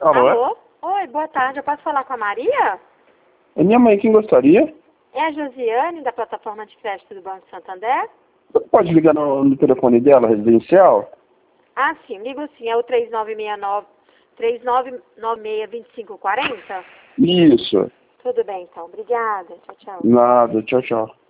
Alô? Alô? Oi, boa tarde. Eu posso falar com a Maria? É minha mãe, quem gostaria? É a Josiane, da plataforma de crédito do Banco Santander? Pode ligar no telefone dela, residencial? Ah, sim. Ligo sim. É o 3996-2540? Isso. Tudo bem, então. Obrigada. Tchau, tchau. Nada, tchau, tchau.